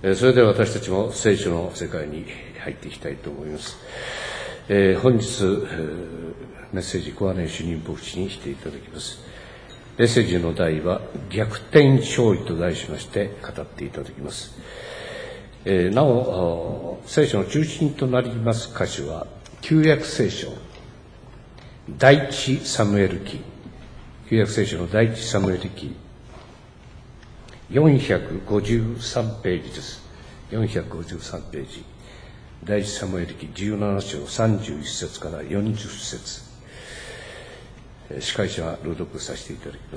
それでは私たちも聖書の世界に入っていきたいと思います。本日、メッセージ小金井主任牧師にしていただきます。メッセージの題は逆転勝利と題しまして語っていただきます。なお、聖書の中心となります箇所は旧約聖書第一サムエル記、旧約聖書の第一サムエル記453ページです。453ページ。第一サムエル記17章31節から40節。司会者は朗読させていただきます。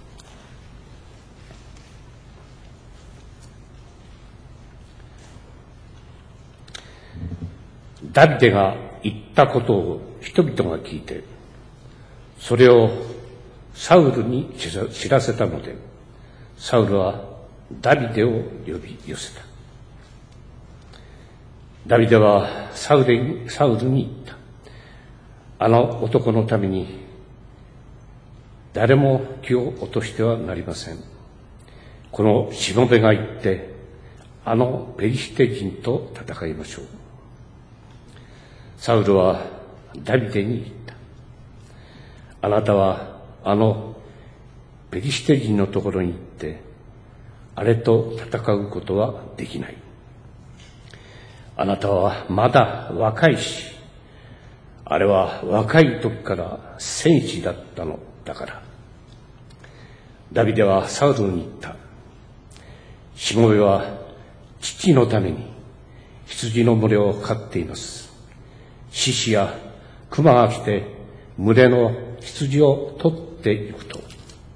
ダビデが言ったことを人々が聞いて、それをサウルに知らせたので、サウルはダビデを呼び寄せた。ダビデはサウルに言った。あの男のために誰も気を落としてはなりません。このしもべが言って、あのペリシテ人と戦いましょう。サウルはダビデに言った。あなたはあのペリシテ人のところに行って、あれと戦うことはできない。あなたはまだ若いし、あれは若い時から戦士だったのだから。ダビデはサウルに言った。しもべは父のために羊の群れを飼っています。獅子や熊が来て群れの羊を取っていくと、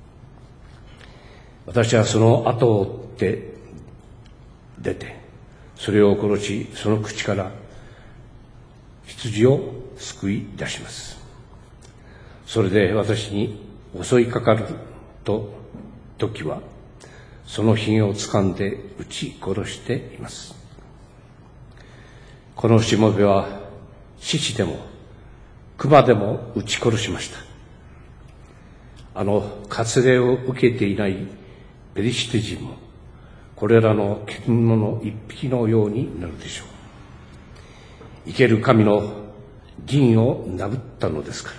私はその後を追って出て、それを殺し、その口から羊を救い出します。それで私に襲いかかる時は、そのひげを掴んで撃ち殺しています。このしもべは獅子でも熊でも撃ち殺しました。あの割礼を受けていないペリシテ人もこれらの獣の一匹のようになるでしょう。生ける神の銀を殴ったのですから。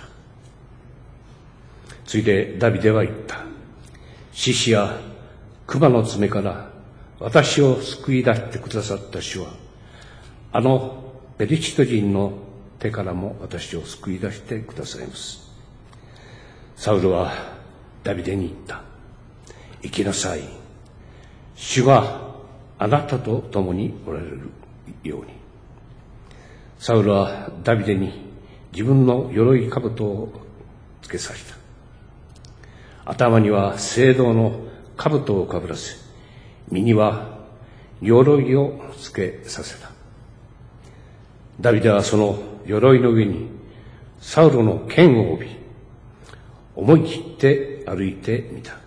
ついでダビデは言った。獅子や熊の爪から私を救い出してくださった主は、あのペリシテ人の手からも私を救い出してくださいます。サウルはダビデに言った。行きなさい。主があなたと共におられるように。サウルはダビデに自分の鎧兜をつけさせた。頭には青銅の兜をかぶらせ、身には鎧をつけさせた。ダビデはその鎧の上にサウルの剣を帯び、思い切って歩いてみた。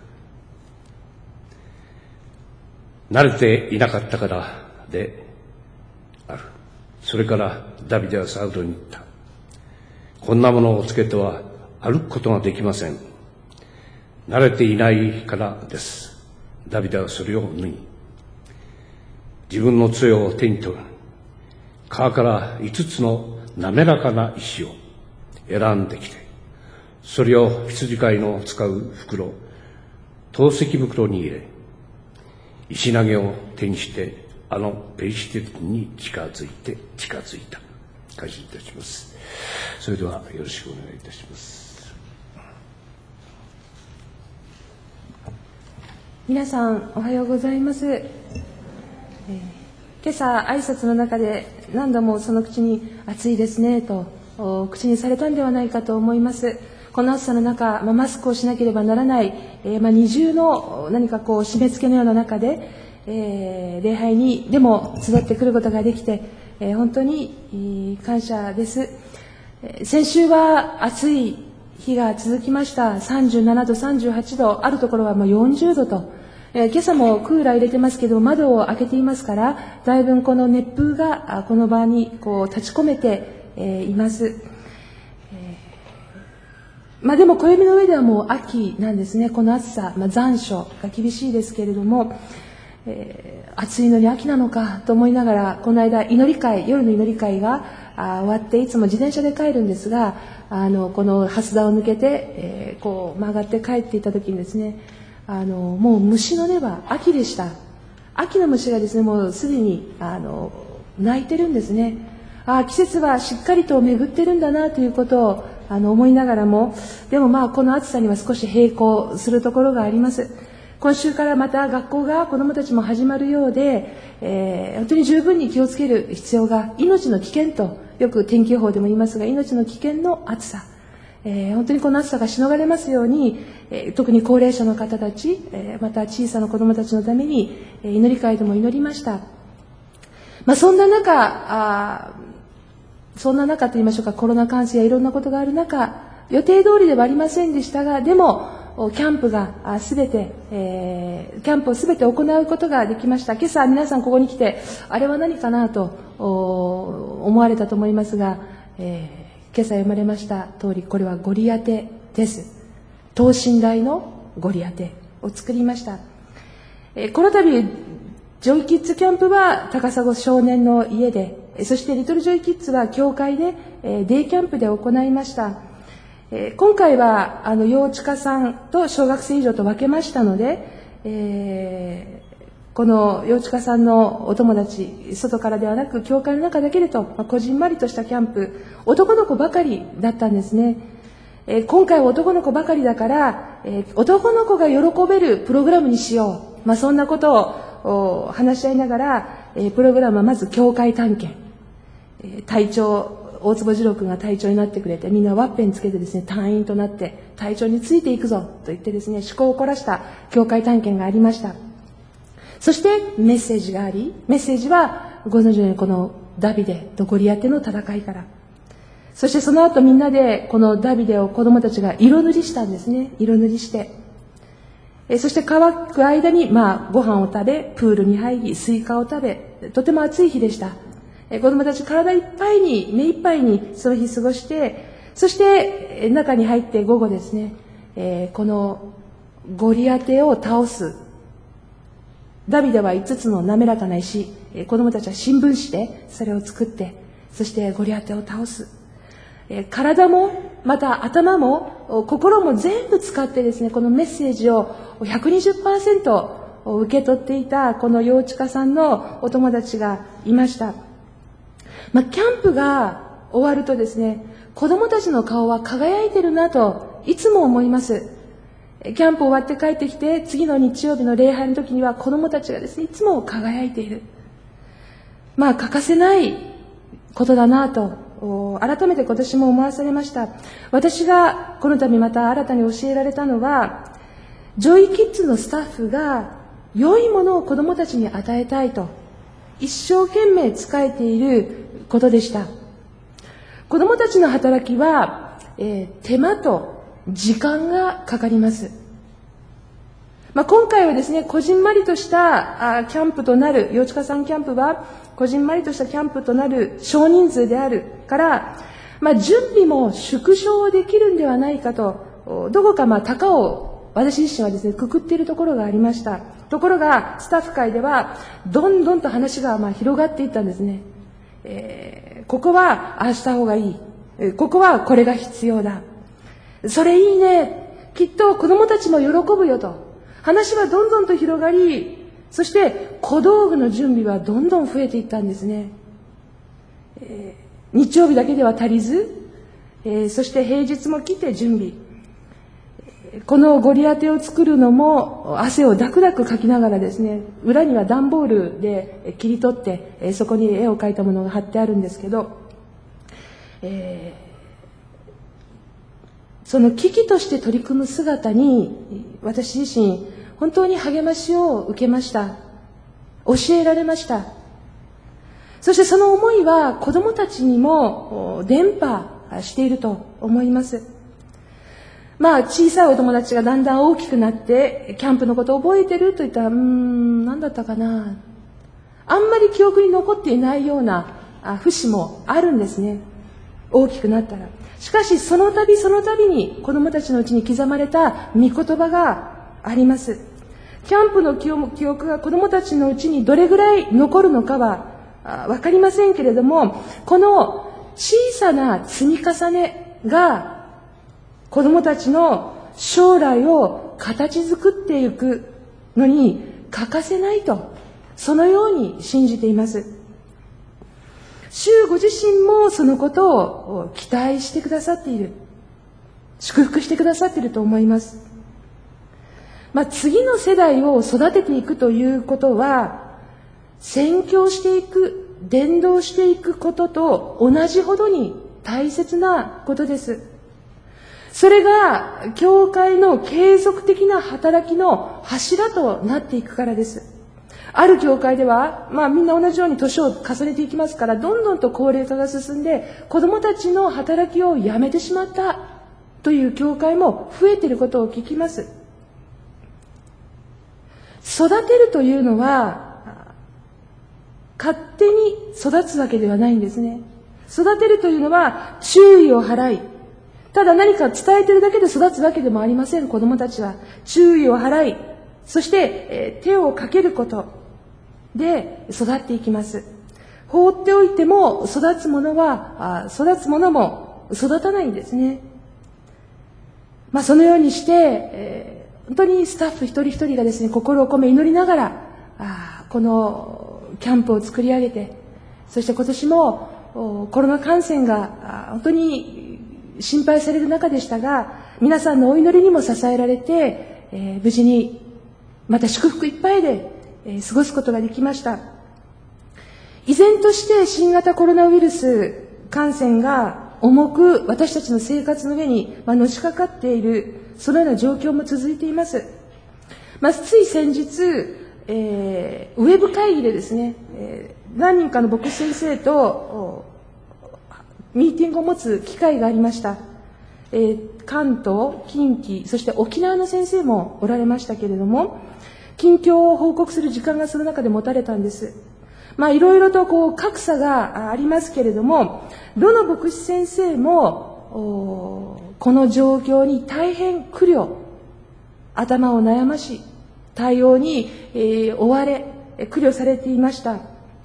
慣れていなかったからである。それからダビデはサウルに言った。こんなものをつけては歩くことができません。慣れていないからです。ダビデはそれを脱ぎ、自分の杖を手に取る。川から5つの滑らかな石を選んできて、それを羊飼いの使う袋、透析袋に入れ、石投げを手にしてあのペリシテ人に近づいた。開始いたします。それではよろしくお願いいたします。 皆さんおはようございます。今朝挨拶の中で何度もその口に暑いですねと口にされたんではないかと思います。この暑さの中、マスクをしなければならない、二重の何か締め付けのような中で、礼拝にでも集ってくることができて、本当に感謝です。先週は暑い日が続きました。37度、38度、あるところは40度と、今朝もクーラー入れてますけど窓を開けていますから、だいぶこの熱風がこの場に立ち込めています。でも暦の上ではもう秋なんですね。この暑さ、残暑が厳しいですけれども、 暑いのに秋なのかと思いながら、この間夜の祈り会が終わって、いつも自転車で帰るんですが、この蓮田を抜けて、こう曲がって帰っていた時にですね、もう虫の音は秋でした。秋の虫がですね、もうすでに鳴いてるんですね。季節はしっかりと巡ってるんだなということを思いながらも、でもこの暑さには少し並行するところがあります。今週からまた学校が子どもたちも始まるようで、本当に十分に気をつける必要が、命の危険とよく天気予報でも言いますが、命の危険の暑さ、本当にこの暑さがしのがれますように、特に高齢者の方たち、また小さな子どもたちのために祈り会でも祈りました。そんな中といいましょうか、コロナ感染やいろんなことがある中、予定通りではありませんでしたが、でもキャンプをすべて行うことができました。今朝皆さんここに来て、あれは何かなと思われたと思いますが、今朝読まれました通り、これはゴリアテです。等身大のゴリアテを作りました。この度ジョイキッズキャンプは高砂少年の家で、そしてリトルジョイキッズは教会でデイキャンプで行いました。今回は幼稚科さんと小学生以上と分けましたので、この幼稚科さんのお友達、外からではなく教会の中だけでと、こじんまりとしたキャンプ、男の子ばかりだったんですね。今回は男の子ばかりだから、男の子が喜べるプログラムにしよう、そんなことを話し合いながら、プログラムはまず教会探検、隊長大坪次郎君が隊長になってくれて、みんなワッペンつけてですね、隊員となって隊長についていくぞと言ってですね、趣向を凝らした教会探検がありました。そしてメッセージがあり、メッセージはご存知のようにこのダビデとゴリアテの戦いから、そしてその後みんなでこのダビデを子供たちが色塗りしたんですね。色塗りして、そして乾く間にご飯を食べ、プールに入り、スイカを食べ、とても暑い日でした。子供たち体いっぱいに、目いっぱいにその日過ごして、そして中に入って午後ですね、このゴリアテを倒す。ダビデは5つの滑らかな石、子供たちは新聞紙でそれを作って、そしてゴリアテを倒す。体もまた頭も心も全部使ってですね、このメッセージを 120% 受け取っていたこの幼稚科さんのお友達がいました。キャンプが終わるとですね、子供たちの顔は輝いてるなといつも思います。キャンプ終わって帰ってきて、次の日曜日の礼拝の時には子供たちがですね、いつも輝いている。欠かせないことだなと改めて今年も思わされました。私がこの度また新たに教えられたのは、ジョイキッズのスタッフが良いものを子どもたちに与えたいと一生懸命仕えていることでした。子どもたちの働きは、手間と時間がかかります。今回はですね、こじんまりとしたキャンプとなる、幼稚科さんキャンプはこじんまりとしたキャンプとなる少人数であるから、準備も縮小できるんではないかと、どこか高を私自身はですね、くくっているところがありました。ところがスタッフ会ではどんどんと話が広がっていったんですね。ここはああした方がいい、ここはこれが必要だ、それいいね、きっと子どもたちも喜ぶよと話はどんどんと広がり、そして小道具の準備はどんどん増えていったんですね。日曜日だけでは足りず、そして平日も来て準備、このゴリアテを作るのも汗をダクダクかきながらですね、裏には段ボールで切り取って、そこに絵を描いたものが貼ってあるんですけど、その危機として取り組む姿に私自身本当に励ましを受けました。教えられました。そしてその思いは子どもたちにも伝播していると思います。小さいお友達がだんだん大きくなってキャンプのことを覚えてると言ったら、何だったかな、あんまり記憶に残っていないような節もあるんですね、大きくなったら。しかしその度その度に子どもたちのうちに刻まれた御言葉があります。 キャンプの記憶が子どもたちのうちにどれぐらい残るのかは分かりませんけれども、この小さな積み重ねが子どもたちの将来を形作っていくのに欠かせないと、そのように信じています。主ご自身もそのことを期待してくださっている、祝福してくださっていると思います。次の世代を育てていくということは、宣教していく、伝道していくことと同じほどに大切なことです。それが教会の継続的な働きの柱となっていくからです。ある教会では、みんな同じように年を重ねていきますから、どんどんと高齢化が進んで、子どもたちの働きをやめてしまったという教会も増えていることを聞きます。育てるというのは、勝手に育つわけではないんですね。育てるというのは、注意を払い、ただ何か伝えているだけで育つわけでもありません。子どもたちは注意を払い、そして、手をかけることで育っていきます。放っておいても育つものも育たないんですね。そのようにして、本当にスタッフ一人一人がですね、心を込め祈りながらこのキャンプを作り上げて、そして今年もコロナ感染が本当に心配される中でしたが、皆さんのお祈りにも支えられて、無事にまた祝福いっぱいで、過ごすことができました。依然として新型コロナウイルス感染が重く私たちの生活の上にのしかかっている、そのような状況も続いています。つい先日、ウェブ会議でですね、何人かの牧師先生とミーティングを持つ機会がありました。関東、近畿、そして沖縄の先生もおられましたけれども、近況を報告する時間がその中で持たれたんです。いろいろと格差がありますけれども、どの牧師先生もこの状況に大変苦慮、頭を悩まし、対応に追われ、苦慮されていました。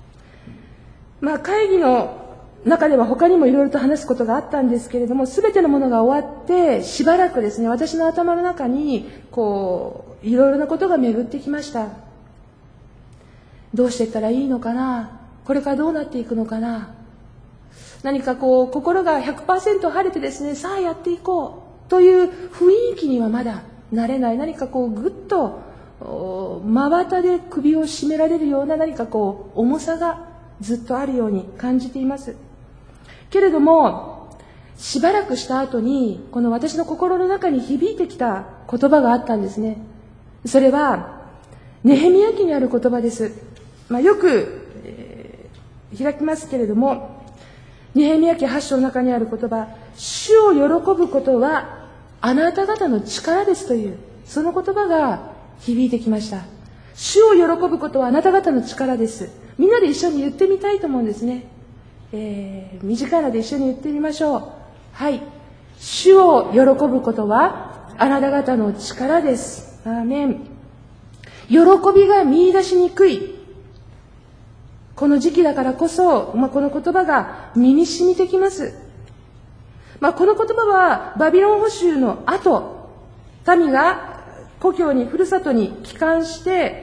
会議の中では他にもいろいろと話すことがあったんですけれども、すべてのものが終わってしばらくですね、私の頭の中にいろいろなことが巡ってきました。どうしていったらいいのかな、これからどうなっていくのかな、何か心が 100% 晴れてですね、さあやっていこうという雰囲気にはまだなれない。何かぐっと真綿で首を絞められるような何か重さがずっとあるように感じています。けれども、しばらくした後にこの私の心の中に響いてきた言葉があったんですね。それはネヘミヤ記にある言葉です。よく、開きますけれども、ネヘミヤ記8章の中にある言葉、主を喜ぶことはあなた方の力ですという、その言葉が響いてきました。主を喜ぶことはあなた方の力です。みんなで一緒に言ってみたいと思うんですね。短いので一緒に言ってみましょう。はい。主を喜ぶことはあなた方の力です。アーメン。喜びが見出しにくいこの時期だからこそ、この言葉が身に染みてきます。この言葉はバビロン捕囚の後、民が故郷に、ふるさとに帰還して、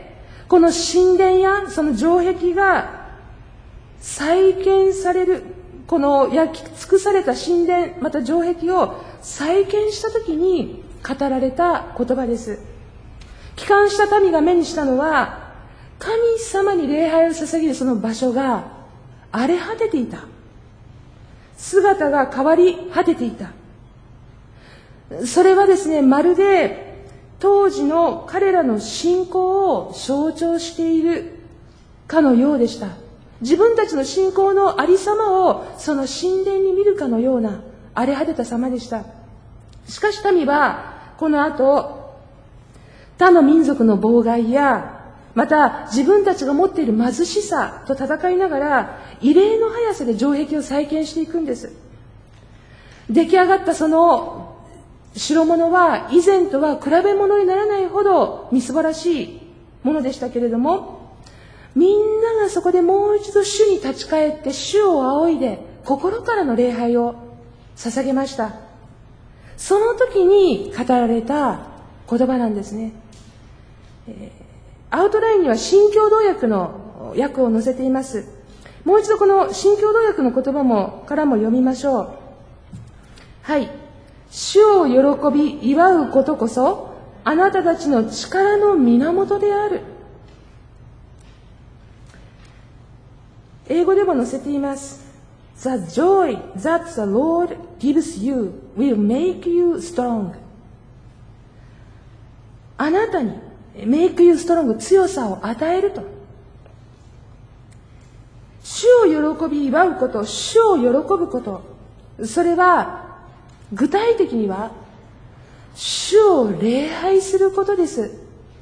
この神殿やその城壁が再建される、この焼き尽くされた神殿、また城壁を再建したときに語られた言葉です。帰還した民が目にしたのは、神様に礼拝を捧げるその場所が荒れ果てていた。姿が変わり果てていた。それはですね、まるで当時の彼らの信仰を象徴しているかのようでした。自分たちの信仰のありさまをその神殿に見るかのような荒れ果てた様でした。しかし民はこの後、他の民族の妨害や、また自分たちが持っている貧しさと戦いながら、異例の速さで城壁を再建していくんです。出来上がったその代物は以前とは比べ物にならないほどみすぼらしいものでしたけれども、みんながそこでもう一度主に立ち返って主を仰いで心からの礼拝を捧げました。その時に語られた言葉なんですね。アウトラインには新共同訳の訳を載せています。もう一度この新共同訳の言葉からも読みましょう。はい。主を喜び祝うことこそあなたたちの力の源である。英語でも載せています。The joy that the Lord gives you will make you strong. あなたに make you strong 強さを与えると。主を喜び祝うこと、主を喜ぶこと、それは具体的には主を礼拝することです。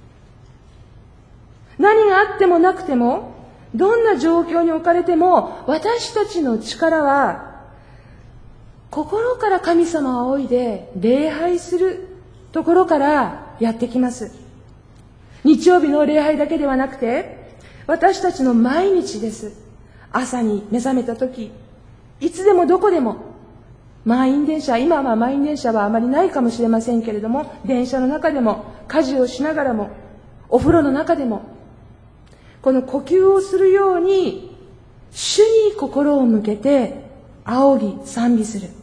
何があってもなくても、どんな状況に置かれても、私たちの力は心から神様を仰いで礼拝するところからやってきます。日曜日の礼拝だけではなくて、私たちの毎日です。朝に目覚めた時、いつでもどこでも、満員電車、今は満員電車はあまりないかもしれませんけれども、電車の中でも、家事をしながらも、お風呂の中でも、この呼吸をするように、主に心を向けて、仰ぎ賛美する。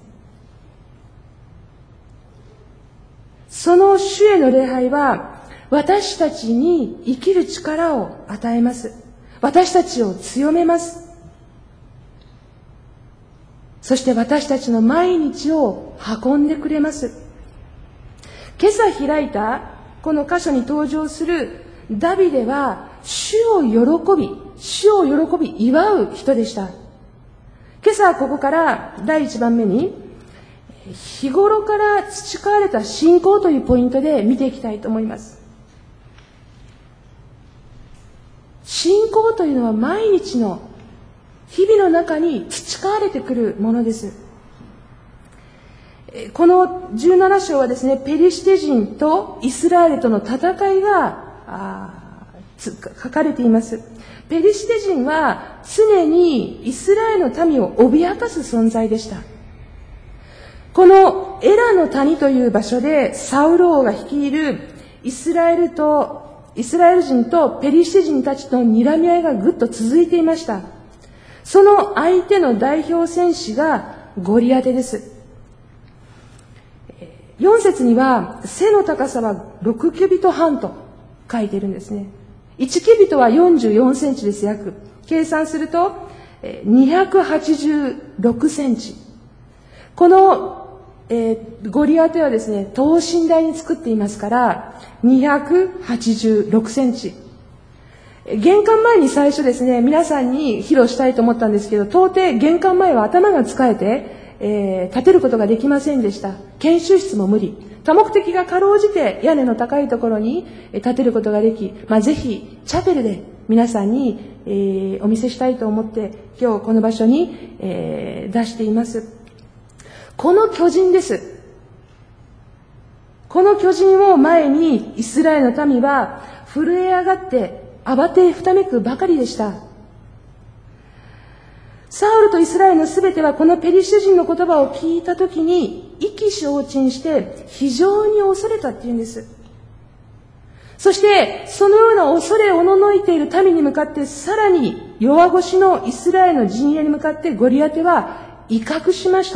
その主への礼拝は、私たちに生きる力を与えます。私たちを強めます。そして私たちの毎日を運んでくれます。今朝開いたこの箇所に登場するダビデは主を喜び祝う人でした。今朝はここから第1番目に日頃から培われた信仰というポイントで見ていきたいと思います。信仰というのは毎日の日々の中に培われてくるものです。この17章はですね、ペリシテ人とイスラエルとの戦いが書かれています。ペリシテ人は常にイスラエルの民を脅かす存在でした。このエラの谷という場所でサウル王が率いるイスラエル人とペリシテ人たちの睨み合いがぐっと続いていました。その相手の代表戦士がゴリアテです。4節には背の高さは6キュビット半と書いているんですね。1キュビットは44センチです約。計算すると286センチ。この、ゴリアテはですね、等身大に作っていますから286センチ。玄関前に最初ですね、皆さんに披露したいと思ったんですけど、到底玄関前は頭が使えて、立てることができませんでした。研修室も無理。多目的がかろうじて屋根の高いところに立てることができ、ぜひチャペルで皆さんに、お見せしたいと思って今日この場所に、出しています。この巨人です。この巨人を前にイスラエルの民は震え上がって慌てふためくばかりでした。サウルとイスラエルのすべてはこのペリシテ人の言葉を聞いたときに意気消沈して非常に恐れたっていうんです。そしてそのような恐れおののいている民に向かってさらに弱腰のイスラエルの陣営に向かってゴリアテは威嚇しました。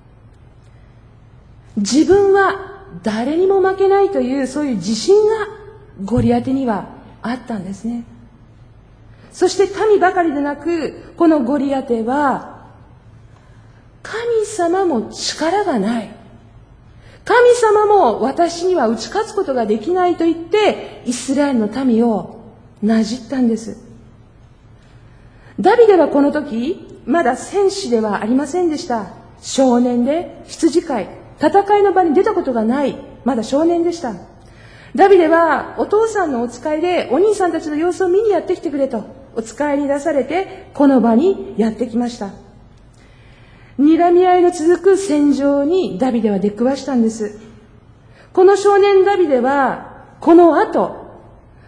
自分は誰にも負けないというそういう自信がゴリアテにはあったんですね。そして民ばかりでなく、このゴリアテは神様も力がない、神様も私には打ち勝つことができないと言ってイスラエルの民をなじったんです。ダビデはこの時まだ戦士ではありませんでした。少年で羊飼い、戦いの場に出たことがない、まだ少年でした。ダビデはお父さんのお使いでお兄さんたちの様子を見にやってきてくれとお使いに出されてこの場にやってきました。睨み合いの続く戦場にダビデは出くわしたんです。この少年ダビデはこの後最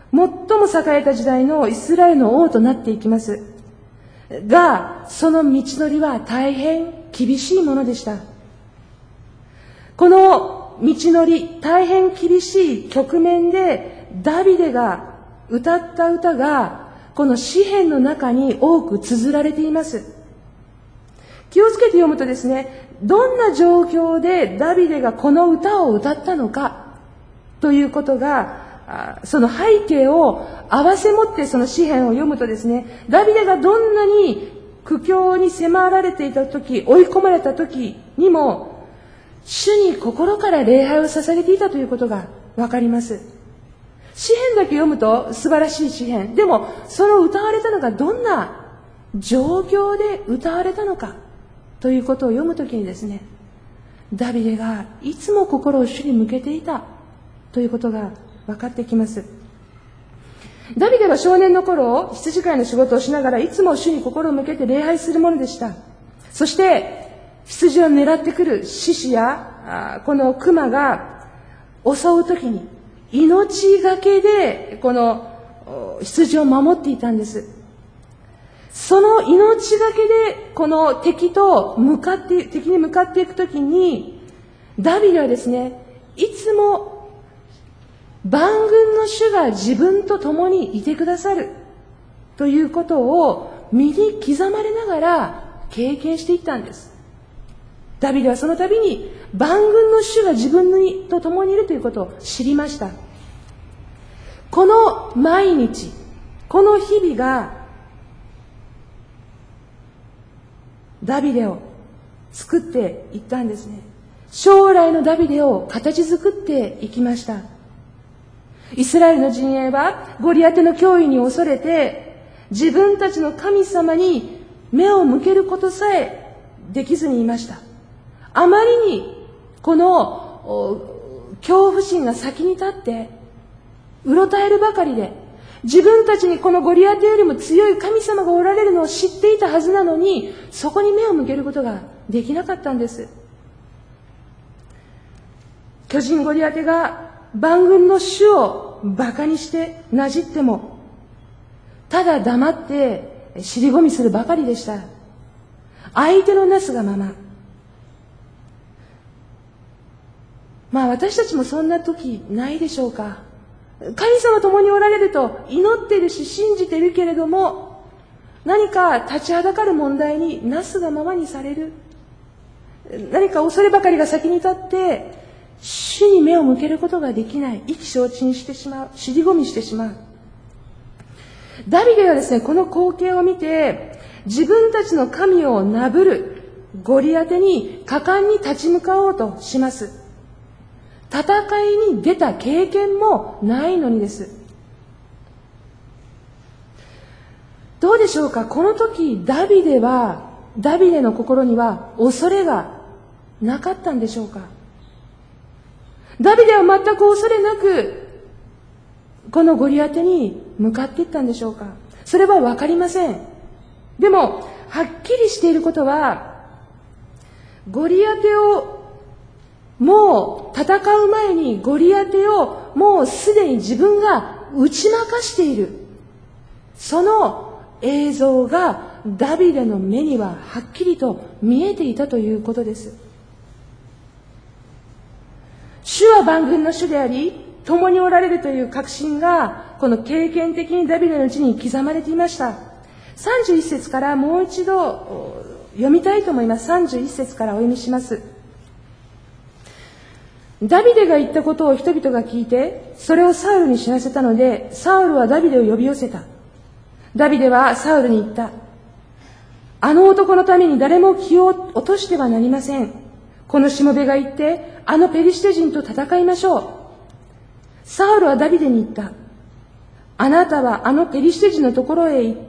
も栄えた時代のイスラエルの王となっていきます。が、その道のりは大変厳しいものでした。この道のり、大変厳しい局面で、ダビデが歌った歌が、この詩篇の中に多く綴られています。気をつけて読むとですね、どんな状況でダビデがこの歌を歌ったのかということが、その背景を合わせ持ってその詩篇を読むとですね、ダビデがどんなに苦境に迫られていた時、追い込まれた時にも、主に心から礼拝を捧げていたということがわかります。詩篇だけ読むと素晴らしい詩篇。でも、その歌われたのがどんな状況で歌われたのかということを読むときにですね、ダビデがいつも心を主に向けていたということが分かってきます。ダビデは少年の頃、羊飼いの仕事をしながらいつも主に心を向けて礼拝するものでした。そして、羊を狙ってくる獅子やこの熊が襲うときに、命がけでこの羊を守っていたんです。その命がけでこの敵に向かっていくときに、ダビデはですね、いつも万軍の主が自分と共にいてくださるということを身に刻まれながら経験していったんです。ダビデはその度に万軍の主が自分と共にいるということを知りました。この毎日、この日々がダビデを作っていったんですね。将来のダビデを形作っていきました。イスラエルの陣営はゴリアテの脅威に恐れて、自分たちの神様に目を向けることさえできずにいました。あまりにこの恐怖心が先に立ってうろたえるばかりで、自分たちにこのゴリアテよりも強い神様がおられるのを知っていたはずなのに、そこに目を向けることができなかったんです。巨人ゴリアテが万軍の主を馬鹿にしてなじっても、ただ黙って尻込みするばかりでした。相手のなすがまま。私たちもそんな時ないでしょうか。神様共におられると祈ってるし信じてるけれども、何か立ちはだかる問題になすがままにされる。何か恐ればかりが先に立って主に目を向けることができない。意気消沈してしまう。尻込みしてしまう。ダビデはですね、この光景を見て、自分たちの神をなぶるゴリアテに果敢に立ち向かおうとします。戦いに出た経験もないのにです。どうでしょうか。この時ダビデの心には恐れがなかったんでしょうか。ダビデは全く恐れなくこのゴリアテに向かっていったんでしょうか。それはわかりません。でもはっきりしていることは、ゴリアテをもう戦う前にゴリアテをもうすでに自分が打ち負かしている、その映像がダビデの目にははっきりと見えていたということです。主は万軍の主であり共におられるという確信がこの経験的にダビデのうちに刻まれていました。31節からもう一度読みたいと思います。31節からお読みします。ダビデが言ったことを人々が聞いて、それをサウルに知らせたので、サウルはダビデを呼び寄せた。ダビデはサウルに言った。あの男のために誰も気を落としてはなりません。このしもべが言って、あのペリシテ人と戦いましょう。サウルはダビデに言った。あなたはあのペリシテ人のところへ行って、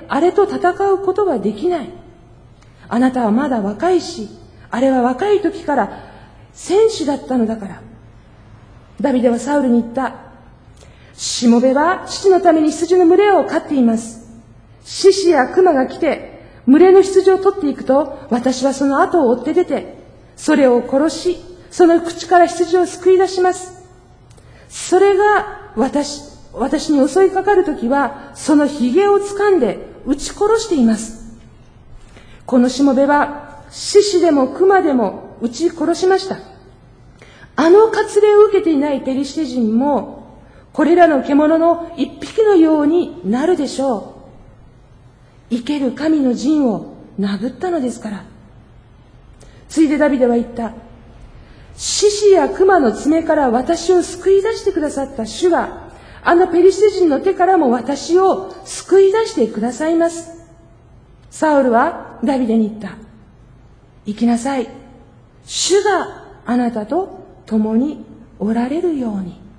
あれと戦うことはできない。あなたはまだ若いし、あれは若い時から戦士だったのだから。ダビデはサウルに言った。しもべは父のために羊の群れを飼っています。獅子や熊が来て群れの羊を取っていくと、私はその後を追って出て、それを殺し、その口から羊を救い出します。それが私私に襲いかかるときは、その髭を掴んで撃ち殺しています。このしもべは、獅子でも熊でも撃ち殺しました。あの割礼を受けていないペリシテ人も、これらの獣の一匹のようになるでしょう。生ける神の陣を殴ったのですから。ついでダビデは言った。獅子や熊の爪から私を救い出してくださった主が、あのペリシテ人の手からも私を救い出してくださいます。サウルはダビデに言った。行きなさい。主があなたと共におられるように。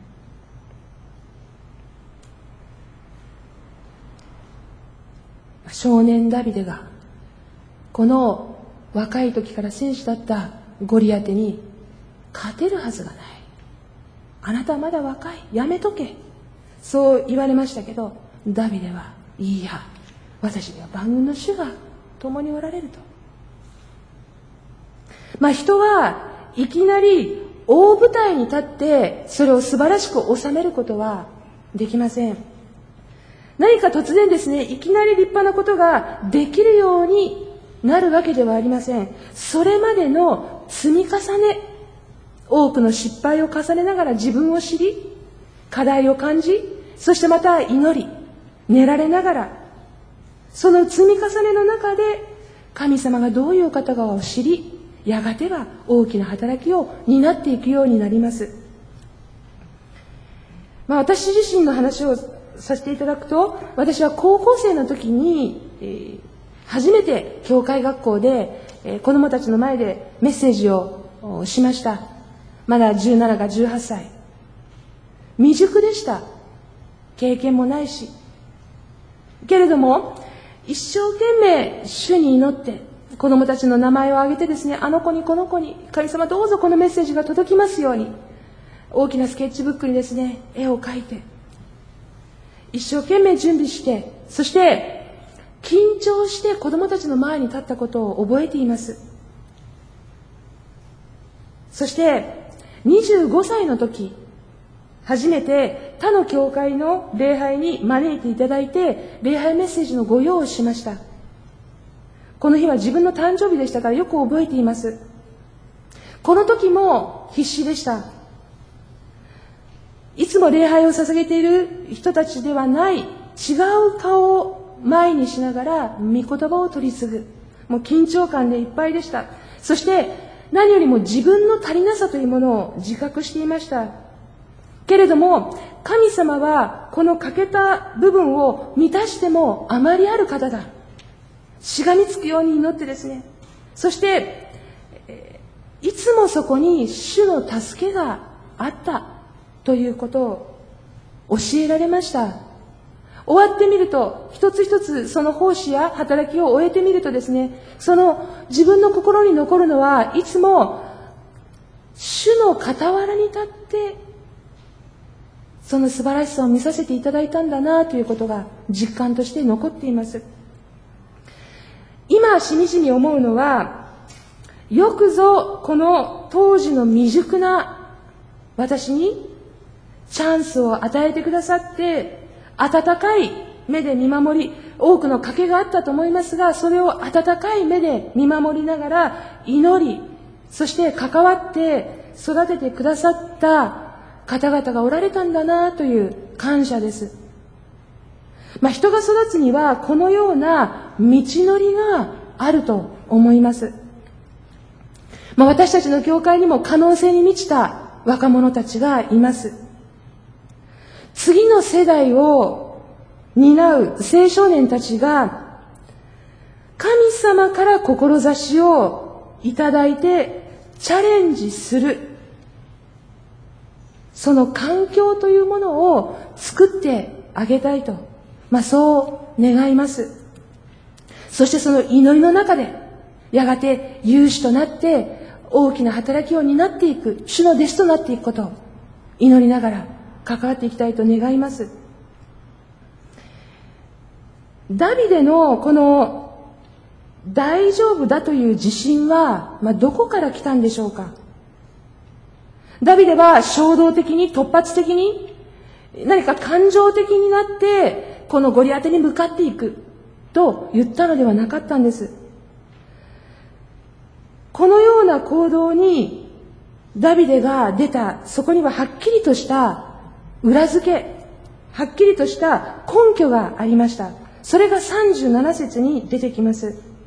少年ダビデがこの若い時から戦士だったゴリアテに勝てるはずがない。あなたはまだ若い。やめとけ。そう言われましたけど、ダビデはいいや、私には万軍の主が共におられると。人はいきなり大舞台に立ってそれを素晴らしく収めることはできません。何か突然ですね、いきなり立派なことができるようになるわけではありません。それまでの積み重ね、多くの失敗を重ねながら自分を知り、課題を感じ、そしてまた祈り、練られながら、その積み重ねの中で神様がどういうお方かを知り、やがては大きな働きを担っていくようになります。私自身の話をさせていただくと、私は高校生の時に、初めて教会学校で、子どもたちの前でメッセージをしました。まだ17か18歳。未熟でした。経験もないし。けれども、一生懸命主に祈って、子どもたちの名前を挙げてですね、あの子にこの子に、神様どうぞこのメッセージが届きますように、大きなスケッチブックにですね、絵を描いて、一生懸命準備して、そして緊張して子どもたちの前に立ったことを覚えています。そして25歳の時、初めて他の教会の礼拝に招いていただいて、礼拝メッセージのご用をしました。この日は自分の誕生日でしたからよく覚えています。この時も必死でした。いつも礼拝を捧げている人たちではない、違う顔を前にしながら御言葉を取り継ぐ。もう緊張感でいっぱいでした。そして何よりも自分の足りなさというものを自覚していました。けれども神様はこの欠けた部分を満たしてもあまりある方だ。しがみつくように祈ってですね、そしていつもそこに主の助けがあったということを教えられました。終わってみると、一つ一つその奉仕や働きを終えてみるとですね、その自分の心に残るのはいつも主の傍らに立ってその素晴らしさを見させていただいたんだなということが実感として残っています。今しみじみ思うのは、よくぞこの当時の未熟な私にチャンスを与えてくださって、温かい目で見守り、多くの賭けがあったと思いますが、それを温かい目で見守りながら祈り、そして関わって育ててくださった方々がおられたんだなという感謝です。人が育つにはこのような道のりがあると思います。私たちの教会にも可能性に満ちた若者たちがいます。次の世代を担う青少年たちが神様から志をいただいてチャレンジする、その環境というものを作ってあげたいと、そう願います。そしてその祈りの中でやがて有志となって大きな働きを担っていく、主の弟子となっていくことを祈りながら関わっていきたいと願います。ダビデのこの大丈夫だという自信は、どこから来たんでしょうか。ダビデは衝動的に突発的に何か感情的になってこのゴリアテに向かっていくと言ったのではなかったんです。このような行動にダビデが出た、そこにははっきりとした裏付け、はっきりとした根拠がありました。それが37節に出てきます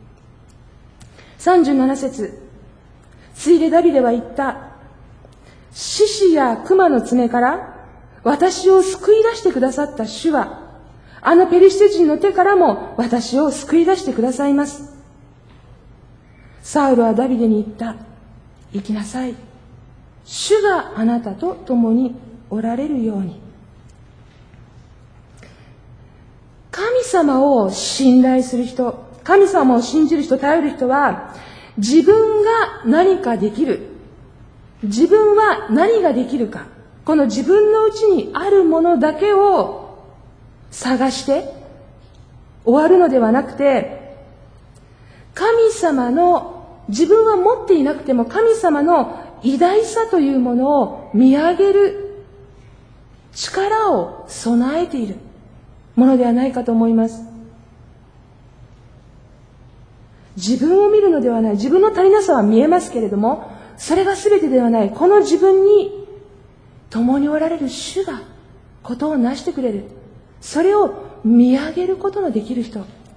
。37節、ついでダビデは言った。獅子や熊の爪から私を救い出してくださった主は、あのペリシテ人の手からも私を救い出してくださいます。サウルはダビデに言った。行きなさい。主があなたと共におられるように。神様を信頼する人、神様を信じる人、頼る人は、自分が何かできる。自分は何ができるか。この自分のうちにあるものだけを探して終わるのではなくて、神様の、自分は持っていなくても神様の偉大さというものを見上げる力を備えているものではないかと思います。自分を見るのではない。自分の足りなさは見えますけれども、それが全てではない。この自分に共におられる主がことをなしてくれる。それを見上げることのできる人。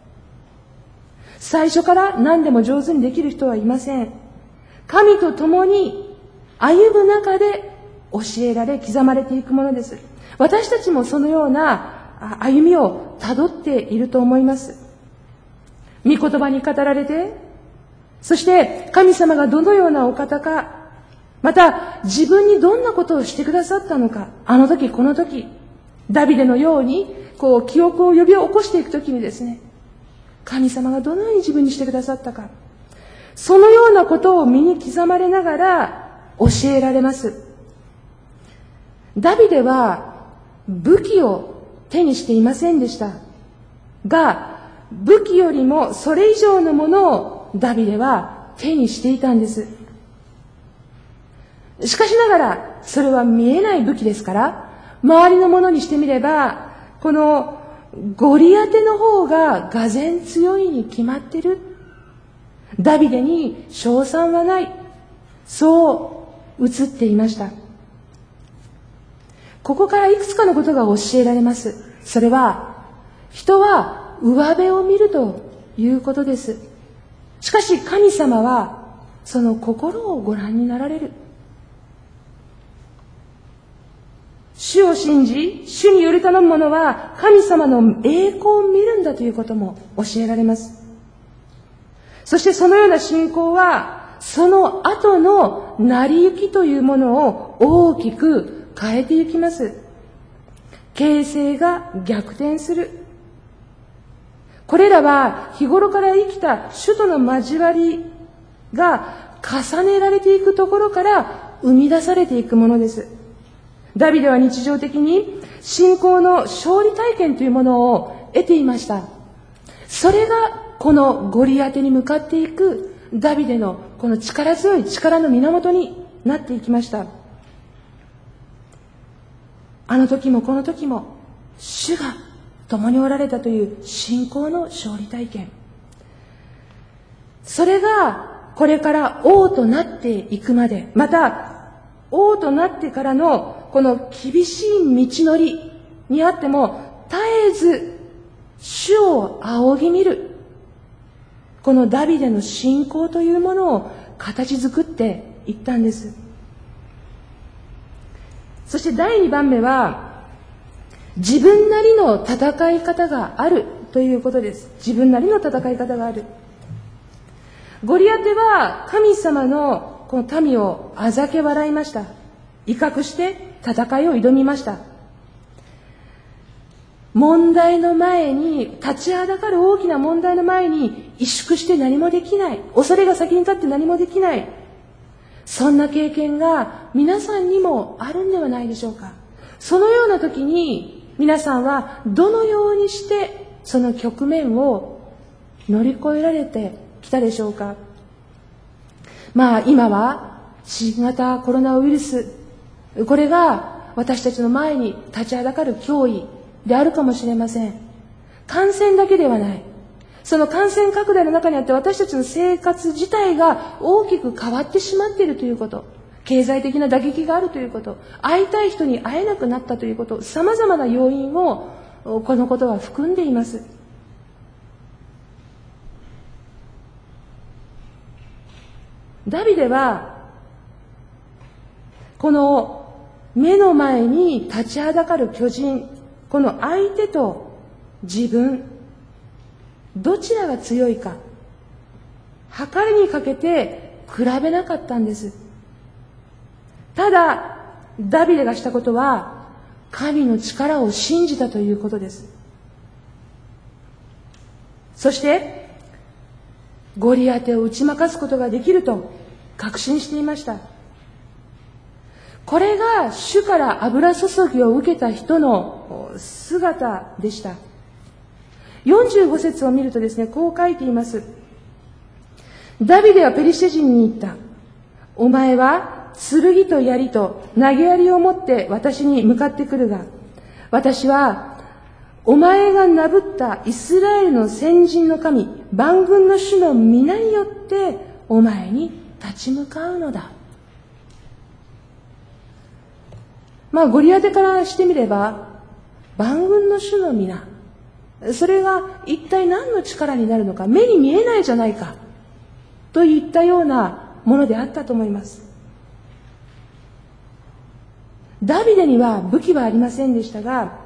最初から何でも上手にできる人はいません。神と共に歩む中で教えられ刻まれていくものです。私たちもそのような歩みをたどっていると思います。御言葉に語られて、そして神様がどのようなお方か、また自分にどんなことをしてくださったのか、あの時この時、ダビデのように記憶を呼び起こしていく時にですね、神様がどのように自分にしてくださったか、そのようなことを身に刻まれながら教えられます。ダビデは武器を手にしていませんでしたが、武器よりもそれ以上のものをダビデは手にしていたんです。しかしながらそれは見えない武器ですから、周りのものにしてみればこのゴリアテの方が俄然強いに決まってる。ダビデに勝算はない。そう映っていました。ここからいくつかのことが教えられます。それは、人は上辺を見るということです。しかし神様はその心をご覧になられる。主を信じ、主により頼む者は神様の栄光を見るんだということも教えられます。そしてそのような信仰は、その後の成り行きというものを大きく変えていきます。形勢が逆転する。これらは日頃から生きた主との交わりが重ねられていくところから生み出されていくものです。ダビデは日常的に信仰の勝利体験というものを得ていました。それがこのゴリアテに向かっていくダビデのこの力強い力の源になっていきました。あの時もこの時も主が共におられたという信仰の勝利体験。それがこれから王となっていくまで、また王となってからのこの厳しい道のりにあっても絶えず主を仰ぎ見る、このダビデの信仰というものを形作っていったんです。そして第2番目は、自分なりの戦い方があるということです。自分なりの戦い方がある。ゴリアテは神様のこの民をあざけ笑いました。威嚇して戦いを挑みました。問題の前に、立ちはだかる大きな問題の前に萎縮して何もできない。恐れが先に立って何もできない。そんな経験が皆さんにもあるんではないでしょうか。そのような時に皆さんはどのようにしてその局面を乗り越えられてきたでしょうか。今は新型コロナウイルス、これが私たちの前に立ちはだかる脅威であるかもしれません。感染だけではない。その感染拡大の中にあって私たちの生活自体が大きく変わってしまっているということ、経済的な打撃があるということ、会いたい人に会えなくなったということ、様々な要因をこのことは含んでいます。ダビデはこの目の前に立ちはだかる巨人、この相手と自分、どちらが強いか、計りにかけて比べなかったんです。ただ、ダビデがしたことは、神の力を信じたということです。そして、ゴリアテを打ち負かすことができると確信していました。これが主から油注ぎを受けた人の姿でした。45節を見るとですね、こう書いています。ダビデはペリシテ人に言った。お前は剣と槍と投げ槍を持って私に向かってくるが、私はお前がなぶったイスラエルの先人の神、万軍の主の皆によってお前に立ち向かうのだ。ゴリアテからしてみれば、万軍の主の皆、それが一体何の力になるのか、目に見えないじゃないかといったようなものであったと思います。ダビデには武器はありませんでしたが、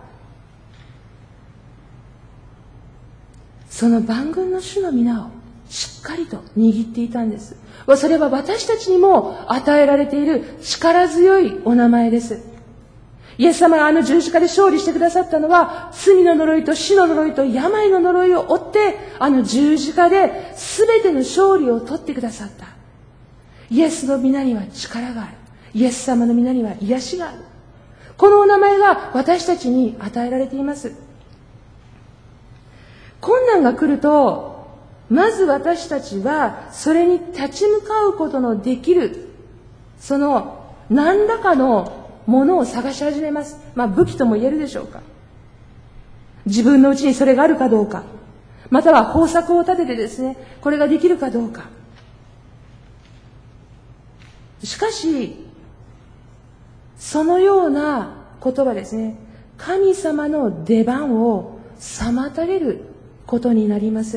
その万軍の主の皆をしっかりと握っていたんです。それは私たちにも与えられている力強いお名前です。イエス様があの十字架で勝利してくださったのは、罪の呪いと死の呪いと病の呪いを負って、あの十字架で全ての勝利を取ってくださった。イエスの皆には力がある。イエス様の皆には癒しがある。このお名前が私たちに与えられています。困難が来ると、まず私たちはそれに立ち向かうことのできる、その何らかのものを探し始めます。武器とも言えるでしょうか。自分のうちにそれがあるかどうか、または方策を立ててですね、これができるかどうか。しかし、そのようなことはですね、神様の出番を妨げることになります。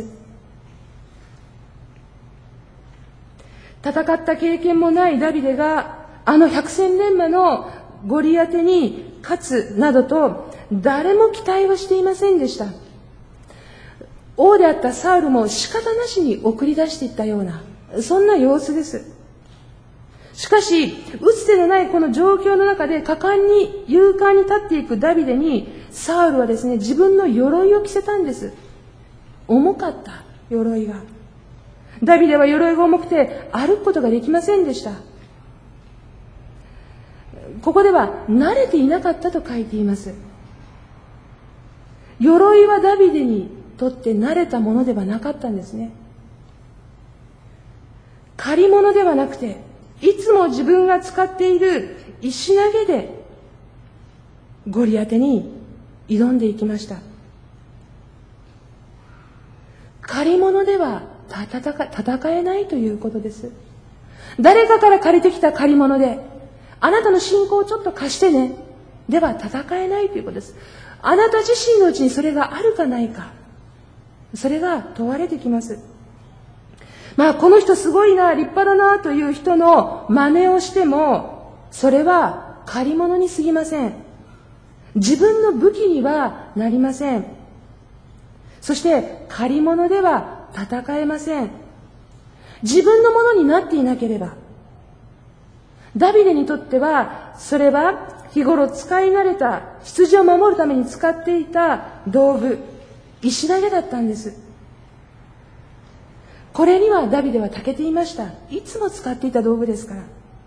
戦った経験もないダビデがあの百戦錬磨のゴリアテに勝つなどと誰も期待はしていませんでした。王であったサウルも仕方なしに送り出していったような、そんな様子です。しかし、打つ手のないこの状況の中で果敢に勇敢に立っていくダビデに、サウルはですね、自分の鎧を着せたんです。重かった鎧が。ダビデは鎧が重くて歩くことができませんでした。ここでは慣れていなかったと書いています。鎧はダビデにとって慣れたものではなかったんですね。借り物ではなくて、いつも自分が使っている石投げでゴリアテに挑んでいきました。借り物では戦えないということです。誰かから借りてきた借り物で、あなたの信仰をちょっと貸してね、では戦えないということです。あなた自身のうちにそれがあるかないか、それが問われてきます。この人すごいな、立派だなという人の真似をしても、それは借り物に過ぎません。自分の武器にはなりません。そして借り物では戦えません。自分のものになっていなければ。ダビデにとっては、それは日頃使い慣れた羊を守るために使っていた道具、石投げだったんです。これにはダビデは長けていました。いつも使っていた道具ですから。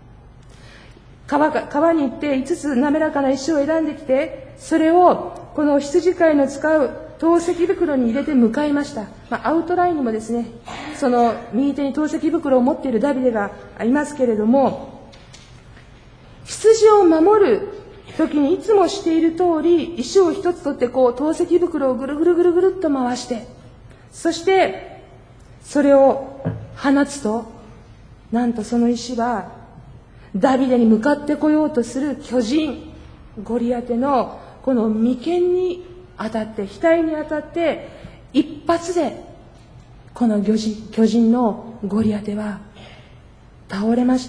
川に行って5つ滑らかな石を選んできて、それをこの羊飼いの使う透析袋に入れて向かいました。アウトラインにもですね、その右手に透析袋を持っているダビデがいますけれども、羊を守る時にいつもしている通り、石を一つ取って投石袋をぐるぐるぐるぐるっと回して、そしてそれを放つと、なんとその石はダビデに向かってこようとする巨人ゴリアテのこの眉間に当たって、額に当たって、一発でこの巨人のゴリアテは倒れました。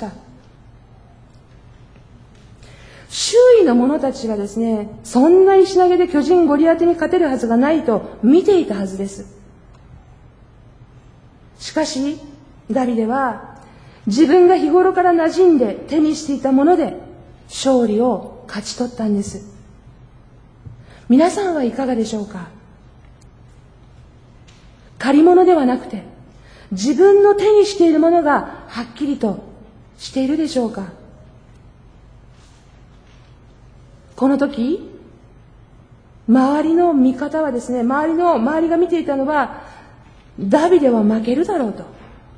周囲の者たちはですね、そんな石投げで巨人ゴリアテに勝てるはずがないと見ていたはずです。しかしダビデは自分が日頃から馴染んで手にしていたもので勝利を勝ち取ったんです。皆さんはいかがでしょうか。借り物ではなくて、自分の手にしているものがはっきりとしているでしょうか。この時、周りの見方はですね、周りが見ていたのは、ダビデは負けるだろうと。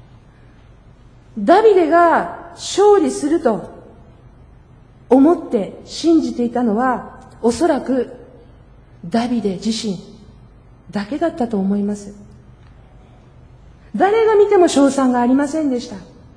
ダビデが勝利すると思って信じていたのは、おそらくダビデ自身だけだったと思います。誰が見ても勝算がありませんでした。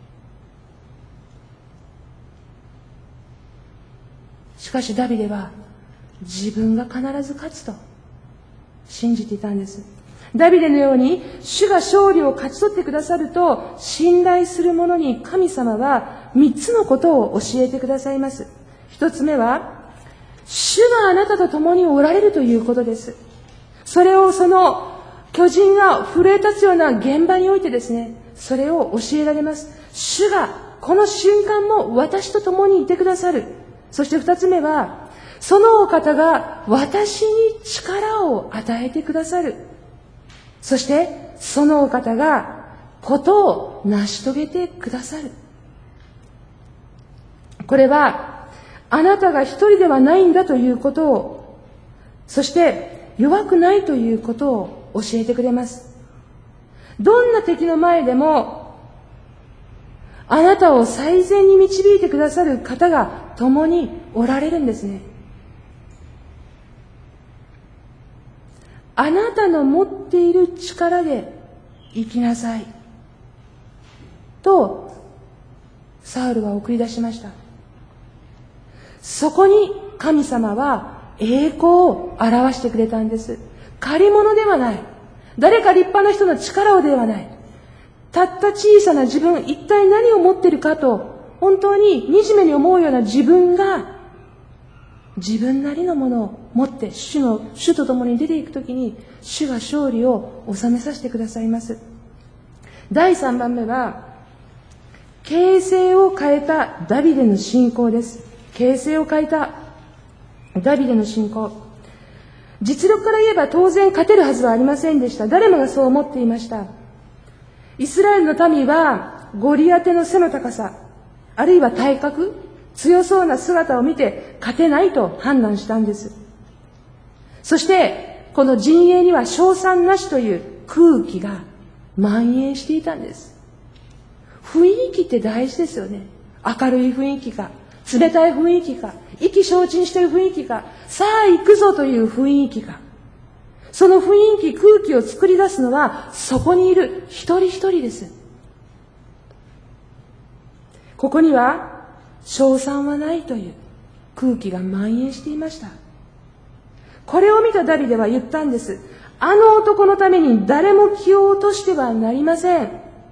しかしダビデは自分が必ず勝つと信じていたんです。ダビデのように主が勝利を勝ち取ってくださると信頼する者に神様は3つのことを教えてくださいます。1つ目は、主があなたと共におられるということです。それをその巨人が震え立つような現場においてですね、それを教えられます。主がこの瞬間も私と共にいてくださる。そして2つ目は、そのお方が私に力を与えてくださる。そしてそのお方がことを成し遂げてくださる。これはあなたが一人ではないんだということを、そして弱くないということを教えてくれます。どんな敵の前でもあなたを最善に導いてくださる方が共におられるんですね。あなたの持っている力で生きなさいとサウルは送り出しました。そこに神様は栄光を表してくれたんです。借り物ではない。誰か立派な人の力をではない。たった小さな自分、一体何を持っているかと本当に惨めに思うような自分が自分なりのものを持って主と共に出ていくときに、主が勝利を収めさせてくださいます。第3番目は、形勢を変えたダビデの信仰です。形勢を変えたダビデの信仰。実力から言えば当然勝てるはずはありませんでした。誰もがそう思っていました。イスラエルの民はゴリアテの背の高さ、あるいは体格、強そうな姿を見て勝てないと判断したんです。そしてこの陣営には勝算なしという空気が蔓延していたんです。雰囲気って大事ですよね。明るい雰囲気か、冷たい雰囲気か、意気消沈している雰囲気か、さあ行くぞという雰囲気か。その雰囲気、空気を作り出すのはそこにいる一人一人です。ここには勝算はないという空気が蔓延していました。これを見たダビデは言ったんです。あの男のために誰も気を落としてはなりません。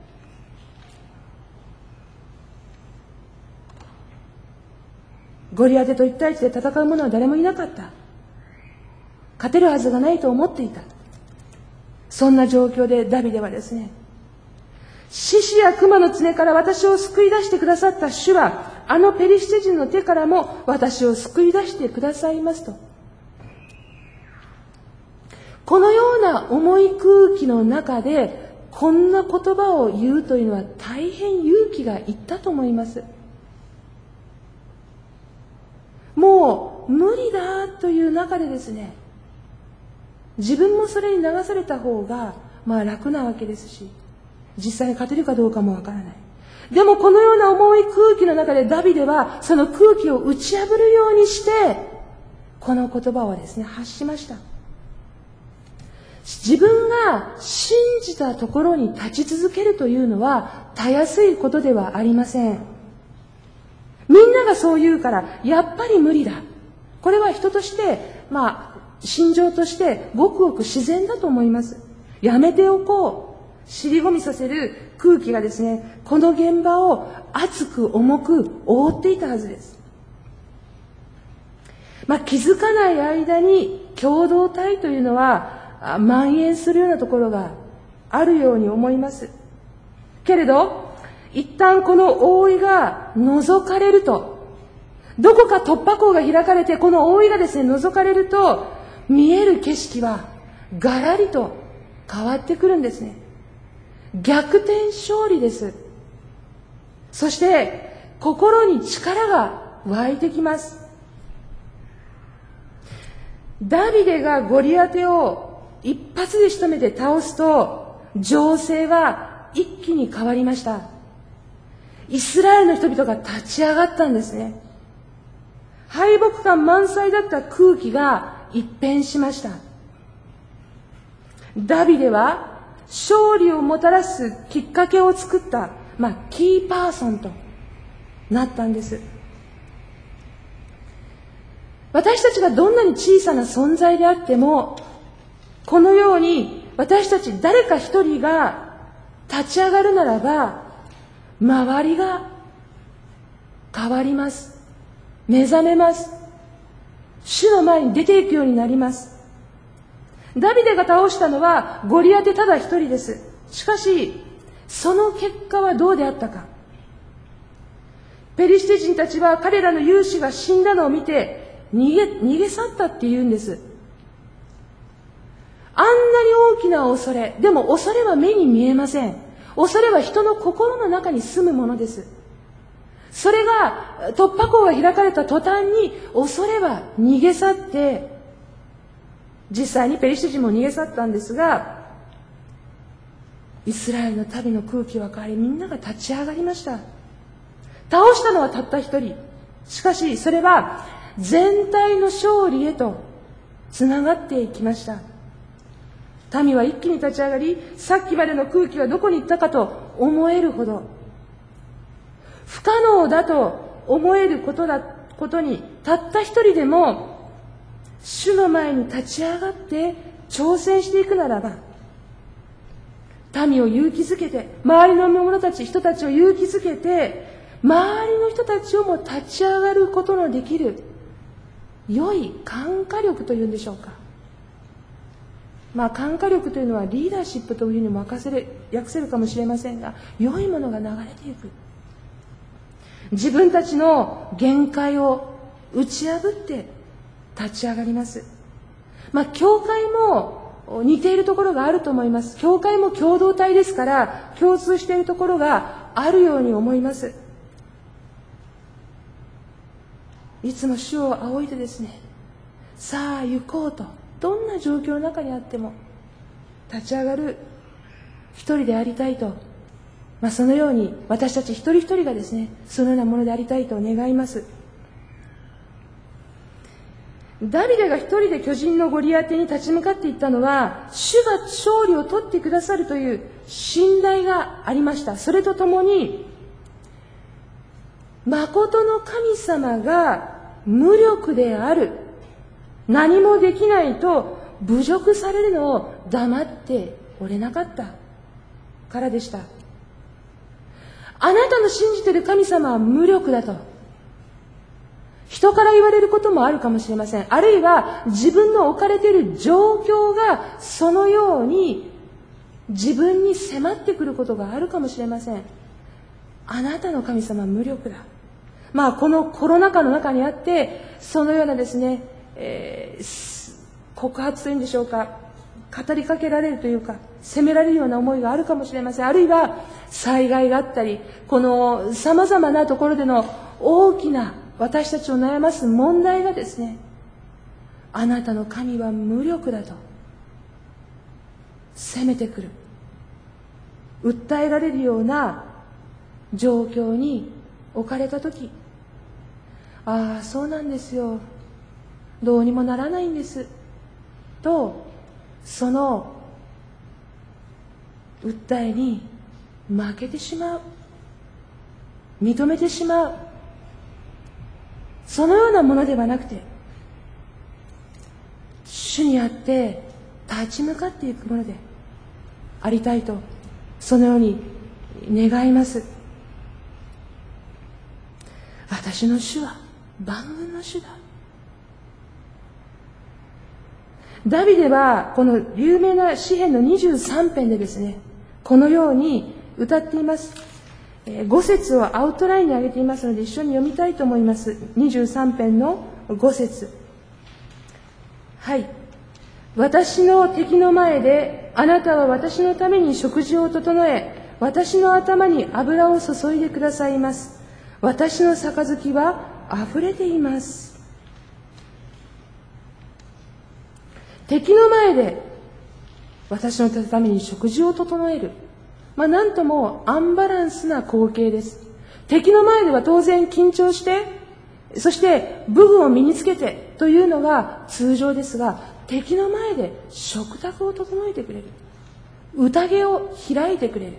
ゴリアテと一対一で戦う者は誰もいなかった。勝てるはずがないと思っていた。そんな状況でダビデはですね、獅子や熊の爪から私を救い出してくださった主は、あのペリシテ人の手からも私を救い出してくださいますと。このような重い空気の中でこんな言葉を言うというのは大変勇気がいったと思います。もう無理だという中でですね、自分もそれに流された方が楽なわけですし、実際に勝てるかどうかもわからない。 でもこのような重い空気の中でダビデはその空気を打ち破るようにして、この言葉をですね、発しました。自分が信じたところに立ち続けるというのはたやすいことではありません。みんながそう言うから、やっぱり無理だ。これは人として、心情としてごくごく自然だと思います。やめておこう。尻込みさせる空気がですね、この現場を熱く重く覆っていたはずです。気づかない間に共同体というのは蔓延するようなところがあるように思います。けれど、一旦この覆いが覗かれると、どこか突破口が開かれて、この覆いがですね、覗かれると、見える景色はガラリと変わってくるんですね。逆転勝利です。そして心に力が湧いてきます。ダビデがゴリアテを一発で仕留めて倒すと、情勢は一気に変わりました。イスラエルの人々が立ち上がったんですね。敗北感満載だった空気が一変しました。ダビデは勝利をもたらすきっかけを作った、キーパーソンとなったんです。私たちがどんなに小さな存在であっても、このように私たち誰か一人が立ち上がるならば、周りが変わります。目覚めます。主の前に出ていくようになります。ダビデが倒したのはゴリアテただ一人です。しかし、その結果はどうであったか。ペリシテ人たちは彼らの勇士が死んだのを見て逃げ去ったって言うんです。あんなに大きな恐れ、でも恐れは目に見えません。恐れは人の心の中に住むものです。それが突破口が開かれた途端に恐れは逃げ去って、実際にペリシテ人も逃げ去ったんですが、イスラエルの民の空気は変わり、みんなが立ち上がりました。倒したのはたった一人。しかしそれは全体の勝利へとつながっていきました。民は一気に立ち上がり、さっきまでの空気はどこに行ったかと思えるほど、不可能だと思えることにたった一人でも主の前に立ち上がって挑戦していくならば、民を勇気づけて、周りの人たちを勇気づけて、周りの人たちをも立ち上がることのできる良い感化力というんでしょうか。感化力というのはリーダーシップというふうにも訳せるかもしれませんが、良いものが流れていく。自分たちの限界を打ち破って立ち上がります。教会も似ているところがあると思います。教会も共同体ですから共通しているところがあるように思います。いつも主を仰いでですね、さあ行こうと、どんな状況の中にあっても立ち上がる一人でありたいと、そのように私たち一人一人がですね、そのようなものでありたいと願います。ダビデが一人で巨人のゴリアテに立ち向かっていったのは、主が勝利を取ってくださるという信頼がありました。それとともに、誠の神様が無力である、何もできないと侮辱されるのを黙っておれなかったからでした。あなたの信じている神様は無力だと人から言われることもあるかもしれません。あるいは自分の置かれている状況がそのように自分に迫ってくることがあるかもしれません。あなたの神様は無力だ。このコロナ禍の中にあってそのようなですね、告発というんでしょうか、語りかけられるというか責められるような思いがあるかもしれません。あるいは災害があったり、この様々なところでの大きな私たちを悩ます問題がですね、あなたの神は無力だと責めてくる、訴えられるような状況に置かれたとき、ああ、そうなんですよ、どうにもならないんですと、その訴えに負けてしまう、認めてしまう、そのようなものではなくて、主にあって立ち向かっていくものでありたいと、そのように願います。私の主は万軍の主だ。ダビデはこの有名な詩編の23編でですね、このように歌っています。5節をアウトラインに挙げていますので、一緒に読みたいと思います。23編の5節。はい。私の敵の前で、あなたは私のために食事を整え、私の頭に油を注いでくださいます。私の杯は溢れています。敵の前で私のために食事を整える。なんともアンバランスな光景です。敵の前では当然緊張して、そして武具を身につけてというのが通常ですが、敵の前で食卓を整えてくれる。宴を開いてくれる。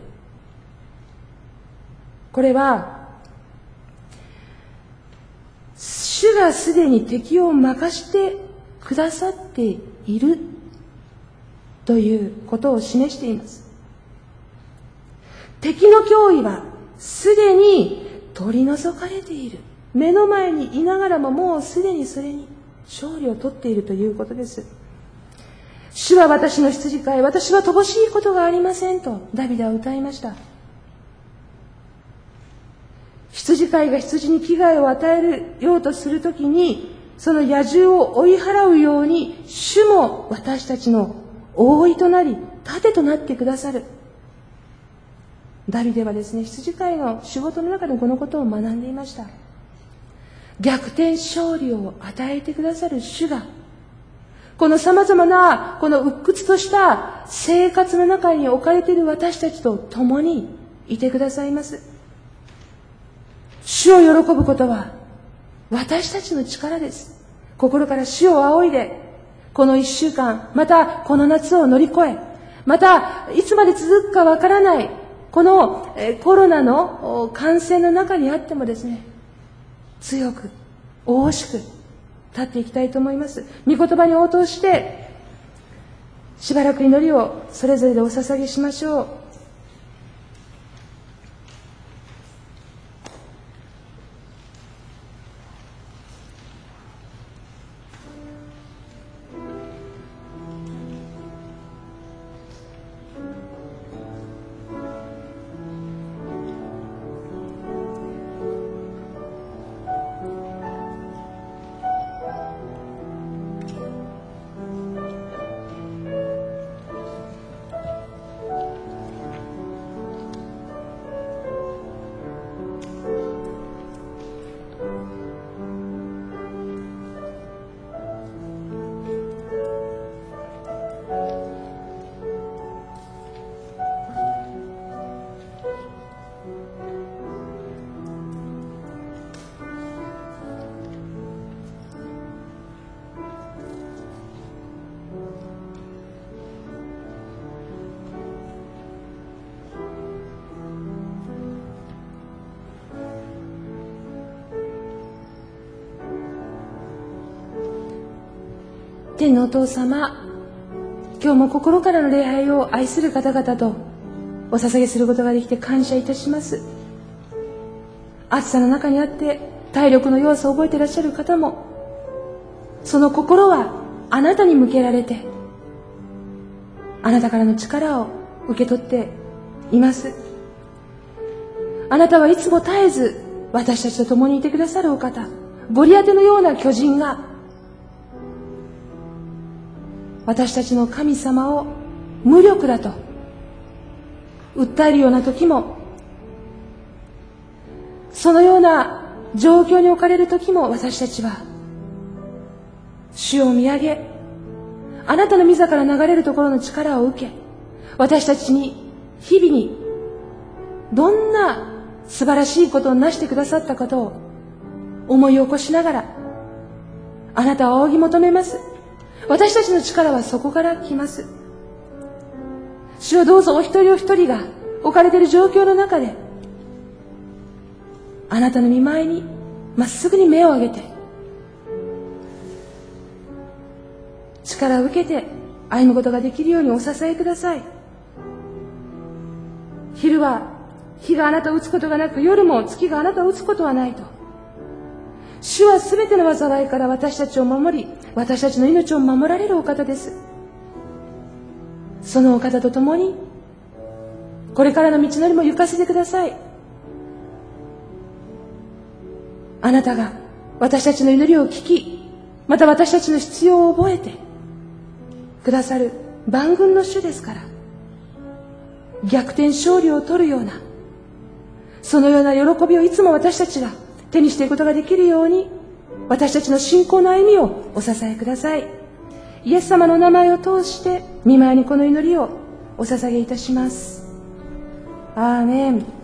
これは、主がすでに敵を任してくださっているということを示しています。敵の脅威はすでに取り除かれている。目の前にいながらももうすでにそれに勝利を取っているということです。主は私の羊飼い、私は乏しいことがありませんとダビデは歌いました。羊飼いが羊に危害を与えようとするときに、その野獣を追い払うように、主も私たちの覆いとなり、盾となってくださる。ダビデはですね、羊飼いの仕事の中でこのことを学んでいました。逆転勝利を与えてくださる主が、この様々な、この鬱屈とした生活の中に置かれている私たちと共にいてくださいます。主を喜ぶことは私たちの力です。心から主を仰いで、この一週間、またこの夏を乗り越え、またいつまで続くかわからないこのコロナの感染の中にあってもですね、強く大しく立っていきたいと思います。御言葉に応答してしばらく祈りをそれぞれでお捧げしましょう。天のお父様、今日も心からの礼拝を愛する方々とお捧げすることができて感謝いたします。暑さの中にあって体力の弱さを覚えていらっしゃる方も、その心はあなたに向けられて、あなたからの力を受け取っています。あなたはいつも絶えず私たちと共にいてくださるお方、ゴリアテのような巨人が私たちの神様を無力だと訴えるような時も、そのような状況に置かれる時も、私たちは主を見上げ、あなたの御座から流れるところの力を受け、私たちに日々にどんな素晴らしいことをなしてくださったことを思い起こしながら、あなたを仰ぎ求めます。私たちの力はそこから来ます。主はどうぞお一人お一人が置かれている状況の中で、あなたの御前にまっすぐに目を上げて、力を受けて歩むことができるようにお支えください。昼は日があなたを打つことがなく、夜も月があなたを打つことはないと。主はすべての災いから私たちを守り、私たちの命を守られるお方です。そのお方と共にこれからの道のりも行かせてください。あなたが私たちの祈りを聞き、また私たちの必要を覚えてくださる万軍の主ですから、逆転勝利を取るような、そのような喜びをいつも私たちが手にしていくことができるように、私たちの信仰の歩みをお支えください。イエス様の名前を通して御前にこの祈りをお捧げいたします。アーメン。